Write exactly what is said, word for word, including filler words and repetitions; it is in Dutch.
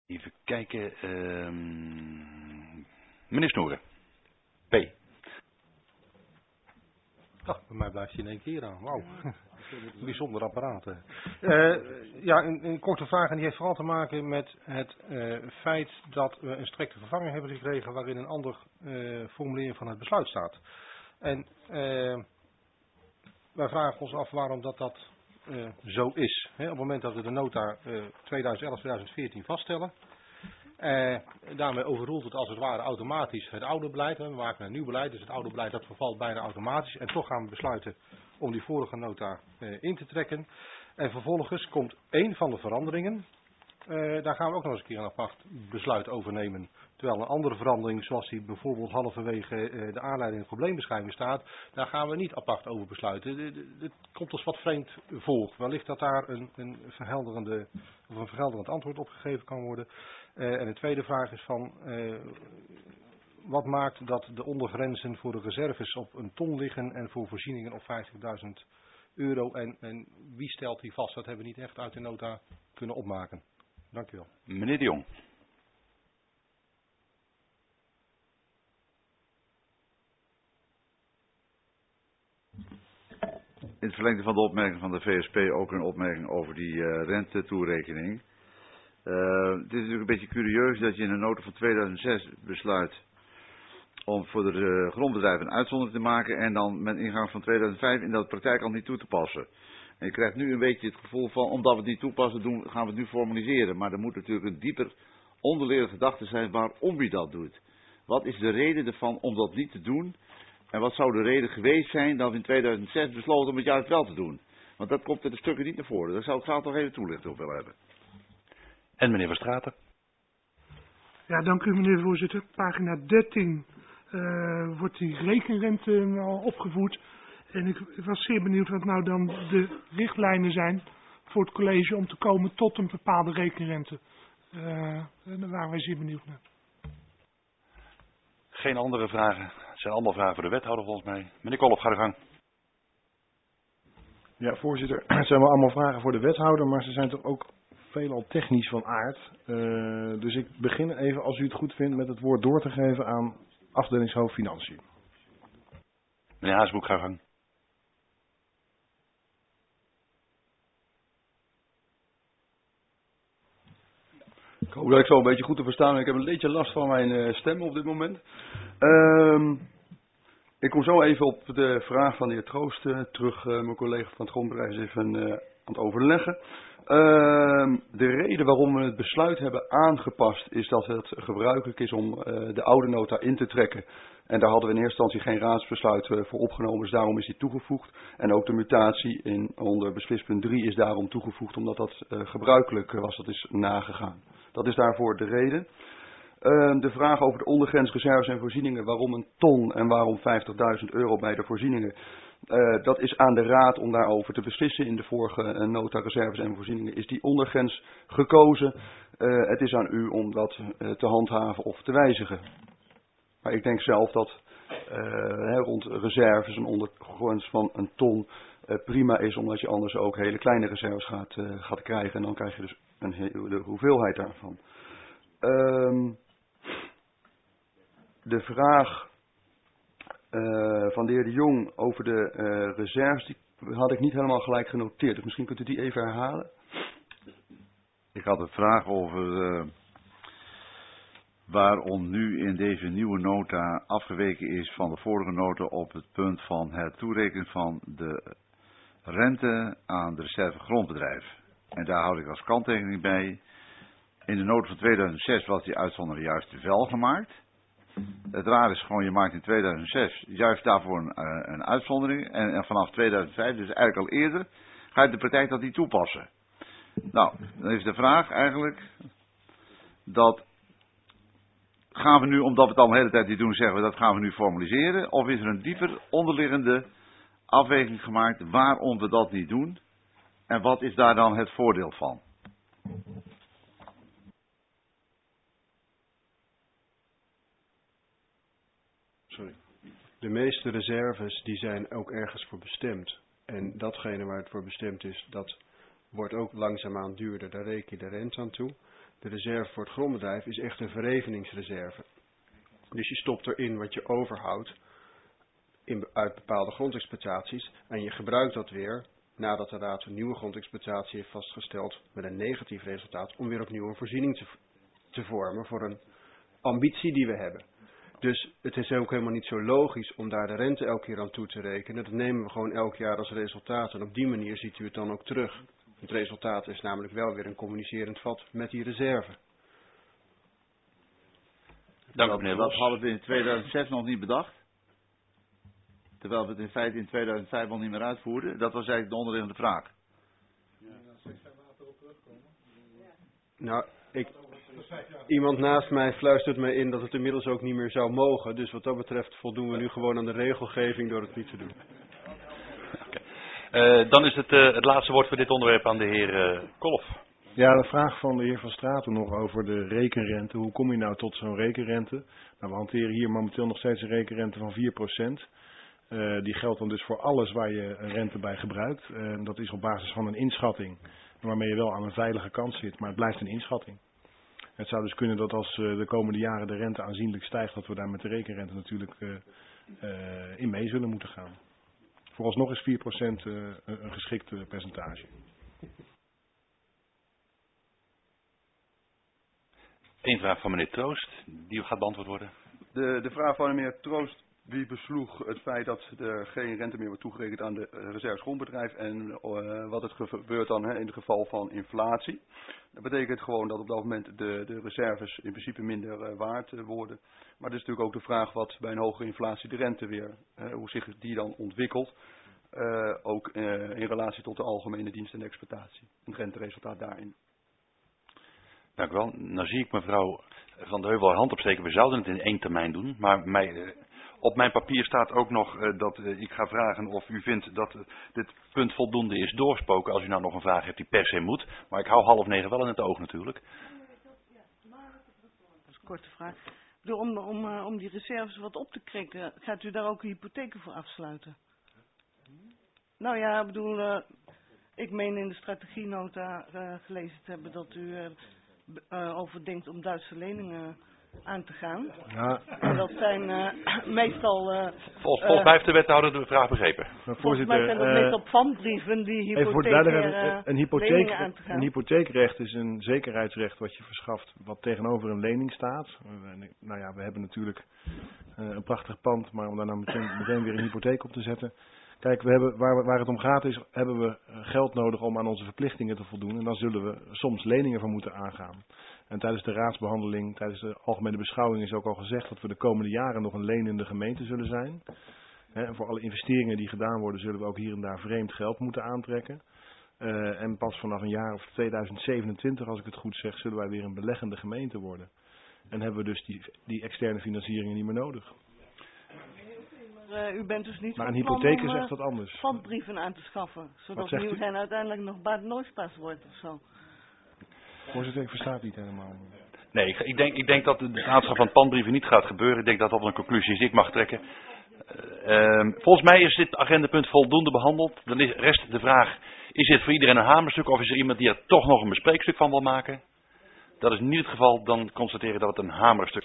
Even kijken. Uh, meneer Snoeren. P. Ach, bij mij blijft hij in één keer aan. Wauw. Bijzonder apparaat. Uh, ja, een, een korte vraag en die heeft vooral te maken met het uh, feit dat we een strikte vervanging hebben gekregen waarin een ander uh, formulering van het besluit staat. En uh, wij vragen ons af waarom dat, dat uh, zo is. He, op het moment dat we de nota uh, tweeduizend elf tweeduizend veertien vaststellen. Uh, daarmee overroelt het als het ware automatisch het oude beleid. We maken een nieuw beleid, dus het oude beleid dat vervalt bijna automatisch. En toch gaan we besluiten om die vorige nota uh, in te trekken. En vervolgens komt één van de veranderingen. Uh, daar gaan we ook nog eens een keer een apart besluit over nemen. Terwijl een andere verandering, zoals die bijvoorbeeld halverwege uh, de aanleiding en probleembeschrijving staat, daar gaan we niet apart over besluiten. Het komt ons wat vreemd voor. Wellicht dat daar een, een, verhelderende, of een verhelderend antwoord op gegeven kan worden. Uh, en de tweede vraag is van, uh, wat maakt dat de ondergrenzen voor de reserves op een ton liggen en voor voorzieningen op vijftigduizend euro? En, en wie stelt die vast? Dat hebben we niet echt uit de nota kunnen opmaken. Dank u wel. Meneer de Jong. In het verlengde van de opmerking van de V S P ook een opmerking over die uh, rentetoerekening. Uh, het is natuurlijk een beetje curieus dat je in een nota van tweeduizend zes besluit om voor de uh, grondbedrijven een uitzondering te maken en dan met ingang van tweeduizend vijf in de praktijk al niet toe te passen. En je krijgt nu een beetje het gevoel van, omdat we het niet toepassen, doen, gaan we het nu formaliseren. Maar er moet natuurlijk een dieper onderliggende gedachte zijn waarom je dat doet. Wat is de reden ervan om dat niet te doen? En wat zou de reden geweest zijn dat we in tweeduizend zes besloten om het juist wel te doen? Want dat komt er de stukken niet naar voren. Daar zou ik graag nog even toelichting op willen hebben. En meneer Verstraeten. Ja, dank u meneer de voorzitter. Pagina dertien uh, wordt die rekenrente al opgevoerd. En ik, ik was zeer benieuwd wat nou dan de richtlijnen zijn voor het college om te komen tot een bepaalde rekenrente. Uh, daar waren wij zeer benieuwd naar. Geen andere vragen. Het zijn allemaal vragen voor de wethouder volgens mij. Meneer Kolop, ga de gang. Ja, voorzitter. Het zijn wel allemaal vragen voor de wethouder, maar ze zijn toch ook veelal technisch van aard. Uh, dus ik begin even, als u het goed vindt, met het woord door te geven aan afdelingshoofd Financiën. Meneer Haasbroek, ga de gang. Ik hoop dat ik zo een beetje goed te verstaan ben. Ik heb een beetje last van mijn uh, stem op dit moment. Uh, ik kom zo even op de vraag van de heer Troost uh, terug. Uh, mijn collega van het grondbedrijf is even uh, aan het overleggen. Uh, de reden waarom we het besluit hebben aangepast is dat het gebruikelijk is om uh, de oude nota in te trekken. En daar hadden we in eerste instantie geen raadsbesluit uh, voor opgenomen, dus daarom is die toegevoegd. En ook de mutatie in onder beslispunt drie is daarom toegevoegd, omdat dat uh, gebruikelijk was, dat is nagegaan. Dat is daarvoor de reden. Uh, de vraag over de ondergrens, reserves en voorzieningen, waarom een ton en waarom vijftigduizend euro bij de voorzieningen. Uh, dat is aan de raad om daarover te beslissen. In de vorige uh, nota reserves en voorzieningen is die ondergrens gekozen. Uh, het is aan u om dat uh, te handhaven of te wijzigen. Maar ik denk zelf dat uh, he, rond reserves een ondergrens van een ton uh, prima is, omdat je anders ook hele kleine reserves gaat, uh, gaat krijgen. En dan krijg je dus een hele hoeveelheid daarvan. Um, de vraag uh, van de heer De Jong over de uh, reserves, die had ik niet helemaal gelijk genoteerd. Dus misschien kunt u die even herhalen. Ik had een vraag over uh, waarom nu in deze nieuwe nota afgeweken is van de vorige nota op het punt van het toerekenen van de rente aan de reserve grondbedrijf. En daar houd ik als kanttekening bij. In de nota van tweeduizend zes was die uitzondering juist wel gemaakt. Het raar is gewoon, je maakt in tweeduizend zes juist daarvoor een, uh, een uitzondering. En, en vanaf tweeduizend vijf, dus eigenlijk al eerder, ga je de praktijk dat niet toepassen. Nou, dan is de vraag eigenlijk, dat gaan we nu, omdat we het al een hele tijd niet doen, zeggen we dat gaan we nu formaliseren. Of is er een dieper onderliggende afweging gemaakt waarom we dat niet doen? En wat is daar dan het voordeel van? Sorry. De meeste reserves die zijn ook ergens voor bestemd. En datgene waar het voor bestemd is, dat wordt ook langzaamaan duurder. Daar reken je de rente aan toe. De reserve voor het grondbedrijf is echt een verreveningsreserve. Dus je stopt erin wat je overhoudt in, uit bepaalde grondexploitaties en je gebruikt dat weer nadat de raad een nieuwe grondexploitatie heeft vastgesteld met een negatief resultaat om weer opnieuw een voorziening te, te vormen voor een ambitie die we hebben. Dus het is ook helemaal niet zo logisch om daar de rente elke keer aan toe te rekenen. Dat nemen we gewoon elk jaar als resultaat en op die manier ziet u het dan ook terug. Het resultaat is namelijk wel weer een communicerend vat met die reserve. Dank u, Dat, meneer dat Los. hadden we in tweeduizend zes nog niet bedacht. Terwijl we het in feite in tweeduizend vijf al niet meer uitvoerden. Dat was eigenlijk de onderliggende vraag. Nou, ik, iemand naast mij fluistert mij in dat het inmiddels ook niet meer zou mogen. Dus wat dat betreft voldoen we nu gewoon aan de regelgeving door het niet te doen. Okay. Uh, dan is het, uh, het laatste woord voor dit onderwerp aan de heer uh, Kolf. Ja, de vraag van de heer Van Straten nog over de rekenrente. Hoe kom je nou tot zo'n rekenrente? Nou, we hanteren hier momenteel nog steeds een rekenrente van vier procent. Uh, die geldt dan dus voor alles waar je een rente bij gebruikt. Uh, dat is op basis van een inschatting, waarmee je wel aan een veilige kant zit, maar het blijft een inschatting. Het zou dus kunnen dat als uh, de komende jaren de rente aanzienlijk stijgt, dat we daar met de rekenrente natuurlijk uh, uh, in mee zullen moeten gaan. Vooralsnog is vier procent uh, een geschikt uh, percentage. Eén vraag van meneer Troost, die gaat beantwoord worden. De, de vraag van meneer Troost, wie besloeg het feit dat er geen rente meer wordt toegerekend aan de reserves grondbedrijf en uh, wat het gebeurt dan hè, in het geval van inflatie. Dat betekent gewoon dat op dat moment de, de reserves in principe minder uh, waard uh, worden. Maar het is natuurlijk ook de vraag wat bij een hogere inflatie de rente weer, uh, hoe zich die dan ontwikkelt. Uh, ook uh, in relatie tot de algemene dienst en de exploitatie. Het renteresultaat daarin. Dank u wel. Nou zie ik mevrouw Van de Heuvel haar hand opsteken. We zouden het in één termijn doen, maar mij, uh, op mijn papier staat ook nog uh, dat uh, ik ga vragen of u vindt dat uh, dit punt voldoende is doorsproken. Als u nou nog een vraag hebt die per se moet. Maar ik hou half negen wel in het oog natuurlijk. Dat is een korte vraag. Om, om, uh, om die reserves wat op te krikken, gaat u daar ook hypotheken voor afsluiten? Nou ja, ik bedoel, uh, ik meen in de strategienota uh, gelezen te hebben dat u uh, uh, overdenkt om Duitse leningen aan te gaan. Ja. En dat zijn uh, meestal... Uh, Volgens, volgens mij heeft de wethouder de vraag begrepen. Volgens mij zijn dat uh, meestal pandbrieven die even voor de hypotheken duidelijkheid, een, uh, hypotheek, leningen aan te gaan. een hypotheekrecht is een zekerheidsrecht wat je verschaft wat tegenover een lening staat. Uh, nou ja, we hebben natuurlijk uh, een prachtig pand, maar om daar nou meteen, meteen weer een hypotheek op te zetten. Kijk, we hebben, waar, waar het om gaat is, hebben we geld nodig om aan onze verplichtingen te voldoen. En dan zullen we soms leningen voor moeten aangaan. En tijdens de raadsbehandeling, tijdens de algemene beschouwing is ook al gezegd dat we de komende jaren nog een lenende gemeente zullen zijn. He, en voor alle investeringen die gedaan worden zullen we ook hier en daar vreemd geld moeten aantrekken. Uh, en pas vanaf een jaar of tweeduizend zevenentwintig, als ik het goed zeg, zullen wij weer een beleggende gemeente worden. En hebben we dus die, die externe financieringen niet meer nodig. Uh, u bent dus niet maar van een plan hypotheek om, is uh, echt wat anders. Pandbrieven aan te schaffen, zodat zegt u? Nieuwegein uiteindelijk nog Bad Noispaas wordt of zo. Voorzitter, ik versta het niet helemaal. Nee, ik, ik, denk, ik denk dat het aanschaf van pandbrieven niet gaat gebeuren. Ik denk dat dat een conclusie is die ik mag trekken. Uh, uh, volgens mij is dit agendapunt voldoende behandeld. Dan is, rest de vraag, is dit voor iedereen een hamerstuk of is er iemand die er toch nog een bespreekstuk van wil maken? Dat is niet het geval, dan constateren dat het een hamerstuk